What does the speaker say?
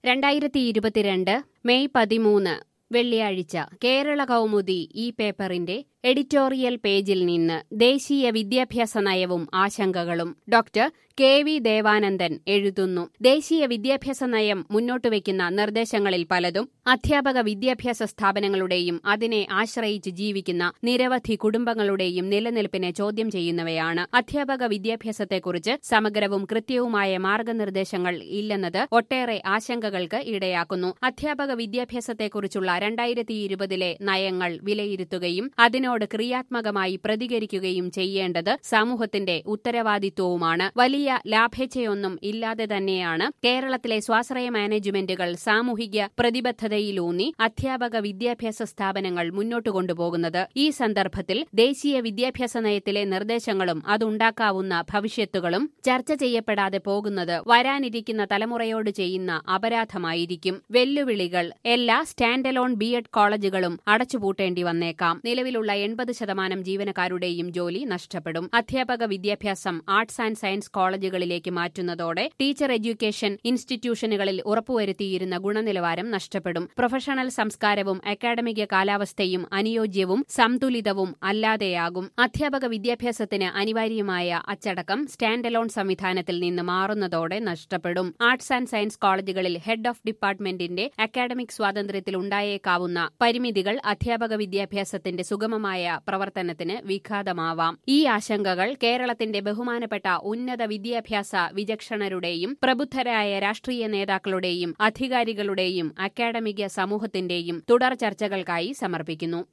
2022 May 13 വെള്ളിയാഴ്ച കേരള കൗമുദി ഈ പേപ്പറിന്റെ എഡിറ്റോറിയൽ പേജിൽ നിന്ന് ദേശീയ വിദ്യാഭ്യാസ നയവും ആശങ്കകളും ഡോക്ടർ കെ.വി. ദേവാനന്ദൻ എഴുതുന്നു. ദേശീയ വിദ്യാഭ്യാസ നയം മുന്നോട്ടുവയ്ക്കുന്ന നിർദ്ദേശങ്ങളിൽ പലതും അധ്യാപക വിദ്യാഭ്യാസ സ്ഥാപനങ്ങളുടെയും അതിനെ ആശ്രയിച്ച് ജീവിക്കുന്ന നിരവധി കുടുംബങ്ങളുടെയും നിലനിൽപ്പിനെ ചോദ്യം ചെയ്യുന്നവയാണ്. അധ്യാപക വിദ്യാഭ്യാസത്തെക്കുറിച്ച് സമഗ്രവും കൃത്യവുമായ മാർഗനിർദ്ദേശങ്ങൾ ഇല്ലെന്നത് ഒട്ടേറെ ആശങ്കകൾക്ക് ഇടയാക്കുന്നു. അധ്യാപക വിദ്യാഭ്യാസത്തെക്കുറിച്ചുള്ള 2020 നയങ്ങൾ വിലയിരുത്തുകയും അതിനോട് ക്രിയാത്മകമായി പ്രതികരിക്കുകയും ചെയ്യേണ്ടത് സമൂഹത്തിന്റെ ഉത്തരവാദിത്വവുമാണ്. വലിയ ലാഭേച്ഛയൊന്നും ഇല്ലാതെ തന്നെയാണ് കേരളത്തിലെ സ്വാശ്രയ മാനേജ്മെന്റുകൾ സാമൂഹിക പ്രതിബദ്ധതയിലൂന്നി അധ്യാപക വിദ്യാഭ്യാസ സ്ഥാപനങ്ങൾ മുന്നോട്ടു കൊണ്ടുപോകുന്നത്. ഈ സന്ദർഭത്തിൽ ദേശീയ വിദ്യാഭ്യാസ നയത്തിലെ നിർദ്ദേശങ്ങളും അതുണ്ടാക്കാവുന്ന ഭവിഷ്യത്തുകളും ചർച്ച ചെയ്യപ്പെടാതെ പോകുന്നത് വരാനിരിക്കുന്ന തലമുറയോട് ചെയ്യുന്ന അപരാധമായിരിക്കും. വെല്ലുവിളികൾ: എല്ലാ സ്റ്റാൻഡലോൺ ബി.എഡ് കോളേജുകളും അടച്ചുപൂട്ടേണ്ടി വന്നേക്കാം. നിലവിലുള്ള 80% ജീവനക്കാരുടെയും ജോലി നഷ്ടപ്പെടും. അധ്യാപക വിദ്യാഭ്യാസം ആർട്സ് ആൻഡ് സയൻസ് കോളേജുകളിലേക്ക് മാറ്റുന്നതോടെ ടീച്ചർ എഡ്യൂക്കേഷൻ ഇൻസ്റ്റിറ്റ്യൂഷനുകളിൽ ഉറപ്പുവരുത്തിയിരുന്ന ഗുണനിലവാരം നഷ്ടപ്പെടും. പ്രൊഫഷണൽ സംസ്കാരവും അക്കാഡമിക കാലാവസ്ഥയും അനുയോജ്യവും സന്തുലിതവും അല്ലാതെയാകും. അധ്യാപക വിദ്യാഭ്യാസത്തിന് അനിവാര്യമായ അച്ചടക്കം സ്റ്റാൻഡലോൺ സംവിധാനത്തിൽ നിന്ന് മാറുന്നതോടെ നഷ്ടപ്പെടും. ആർട്സ് ആൻഡ് സയൻസ് കോളേജുകളിൽ ഹെഡ് ഓഫ് ഡിപ്പാർട്ട്മെന്റിന്റെ അക്കാഡമിക് സ്വാതന്ത്ര്യത്തിൽ ഉണ്ടായേക്കാവുന്ന പരിമിതികൾ അധ്യാപക വിദ്യാഭ്യാസത്തിന്റെ സുഗമമായ പ്രവർത്തനത്തിന് വിഘാതമാവാം. ഈ ആശങ്കകൾ കേരളത്തിന്റെ ബഹുമാനപ്പെട്ട ഉന്നത വിദ്യാഭ്യാസ വിചക്ഷണരുടെയും പ്രബുദ്ധരായ രാഷ്ട്രീയ നേതാക്കളുടെയും അധികാരികളുടെയും അക്കാഡമിക സമൂഹത്തിന്റെയും തുടർ ചർച്ചകൾക്കായി സമർപ്പിക്കുന്നു.